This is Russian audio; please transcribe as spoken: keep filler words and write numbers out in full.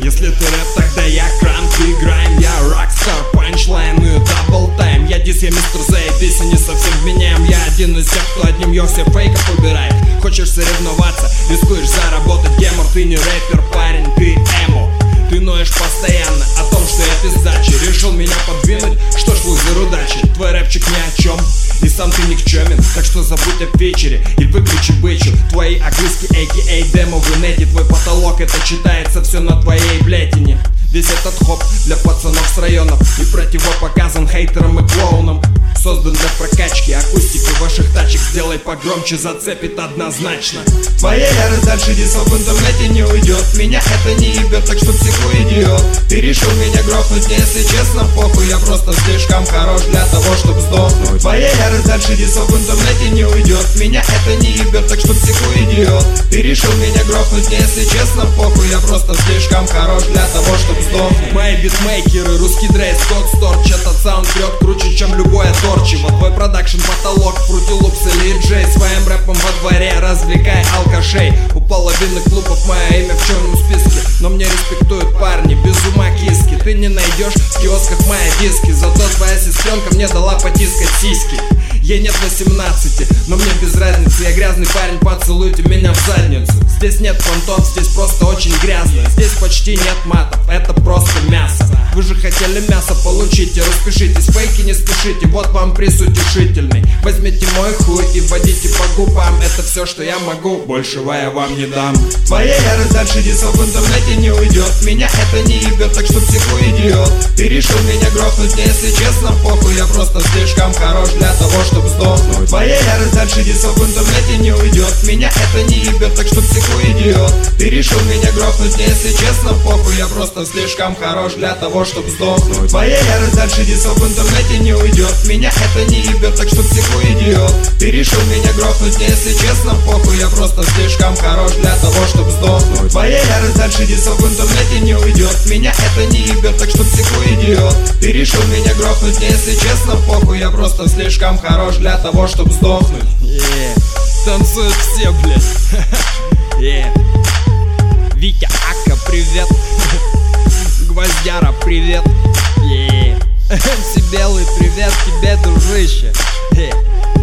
Если ты рэп, тогда я кранк, играем. Я рокстар, панчлайн и дабл тайм. Я дис, я мистер заебись, и не совсем вменяем. Я один из тех, кто одним йо все фейков убирает. Хочешь соревноваться, рискуешь заработать гемор. Ты не рэпер, парень, ты эмо. Ты ноешь постоянно о том, что я пиздачи. Решил меня подвинуть, что ж лузер удачи. Твой рэпчик ни о чем, и сам ты никчемен. Так что забудь о вечере и выключи бычу. Твои огрызки, а.к.а. демо в инете. Твой потолок, это читается все на твоей блядине. Весь этот хоп для пацанов с районов и противопоказан хейтерам и клоунам. Создан для прокачки акустики ваших тачек. Сделай погромче, зацепит однозначно. Твоя ярость дальше дисов в интернете не уйдет. Меня это не ебет, так что психуй, идиот. Ты решил меня грохнуть, мне если честно похуй. Я просто слишком хорош для того, чтобы сдохнуть. Твоя ярость дальше дисов в интернете не уйдет. Меня это не ебет, так что психуй, идиот. Ты решил меня грохнуть, мне если честно похуй. Я просто слишком хорош для того, чтобы сдохнуть. Мои битмейкеры, русский дрейс, код сторч. Этот саунд прет круче, чем любое торчево. Твой продакшн потолок, Фрути Лупс или Джей. Своим рэпом во дворе развлекай алкашей. У половины клубов мое имя в черном списке, но мне респектуют парни, без ума киски. Ты не найдешь в киосках мои диски, зато твоя сестренка мне дала потискать сиськи. Ей нет восемнадцати, но мне без разницы. Я грязный парень, поцелуйте меня в задницу. Здесь нет понтов, здесь просто очень грязно. Здесь почти нет матов, это просто мясо. Вы же хотели мясо, получите, распишитесь. Фейки не спешите, вот вам приз утешительный. Возьмите мой хуй и вводите по губам. Это все, что я могу, большего я вам не дам. Твоя ярость дальше дисов в интернете не уйдет. Меня это не ебет, так что психуй, идиот. Ты решил меня грохнуть, мне если честно похуй. Я просто слишком хорош для того, чтобы сдохнуть. Твоя ярость дальше дисов в интернете не уйдет. Меня это не ебет, так что психуй, идиот. Ты решил меня грохнуть, мне если честно похуй. Я просто слишком хорош для того, чтобы сдохнуть. Твоя ярость дальше дисов в интернете не уйдет. Меня это не ебет, так что психуй, идиот. Ты решил меня грохнуть, мне если честно похуй. Я просто слишком хорош для того, чтобы сдохнуть. Твоя ярость дальше дисов в интернете не уйдет. Меня это не ебет, так что психуй, идиот. Ты решил меня грохнуть, мне если честно похуй. Я просто слишком хорош для того, чтобы сдохнуть. Yeah. Танцуют все, блядь. Yeah. Витя Ака, привет. Гвоздяра, привет. Yeah. Все белый, привет тебе, дружище. Yeah.